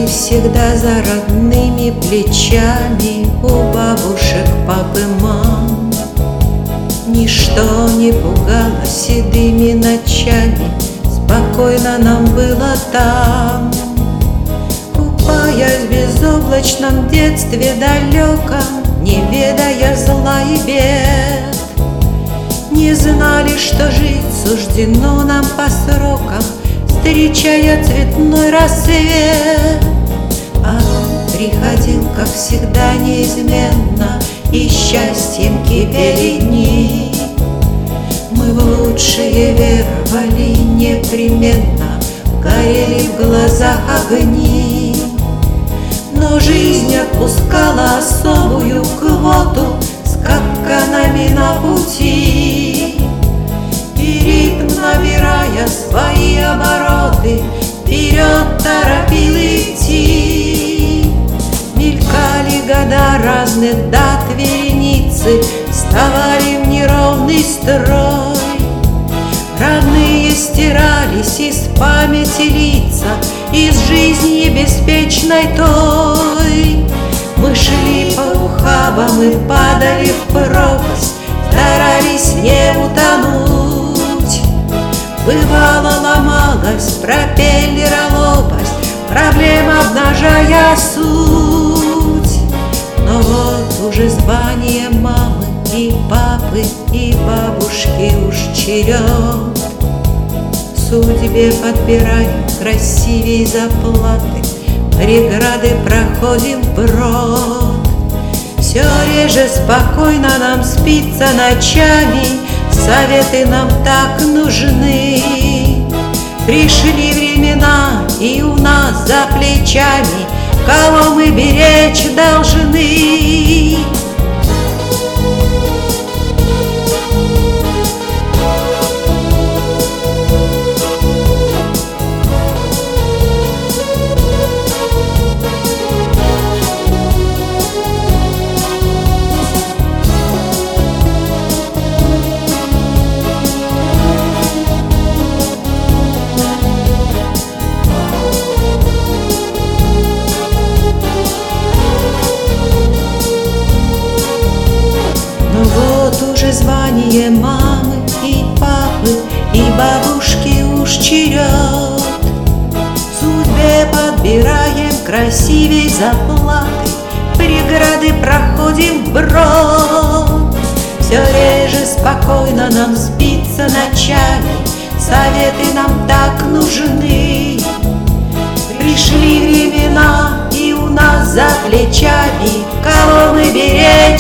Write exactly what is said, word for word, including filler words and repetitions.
всегда за родными плечами у бабушек, пап и мам. Ничто не пугало седыми ночами, спокойно нам было там. Купаясь в безоблачном детстве далеком, не ведая зла и бед, не знали, что жить суждено нам по срокам, встречая цветной рассвет. А он приходил, как всегда, неизменно, и счастьем кипели дни. Мы в лучшее веровали непременно, горели в глазах огни. Но жизнь отпускала особую квоту с капканами на пути. И ритм, набирая свои обороты, вперед торопил идти. Мелькали года разных дат вереницы, вставали в неровный строй. Родные стирались из памяти лица, из жизни беспечной той. Мы шли по ухабам и падали в пропасть, старались не утонуть. Бывало, ломалась пропеллера лопасть, проблема обнажая суть. Но вот уже звание мамы и папы, и бабушки уж черед. В судьбе подбираем красивей заплаты, преграды проходим брод. Все реже спокойно нам спится ночами, советы нам так нужны. Пришли времена, и у нас за плечами кого мы беречь должны. Уже звание мамы и папы, и бабушки уж черед. В судьбе подбираем красивей заплаты, преграды проходим вброд. Все реже спокойно нам спится ночами, советы нам так нужны. Пришли времена, и у нас за плечами кого мы беречь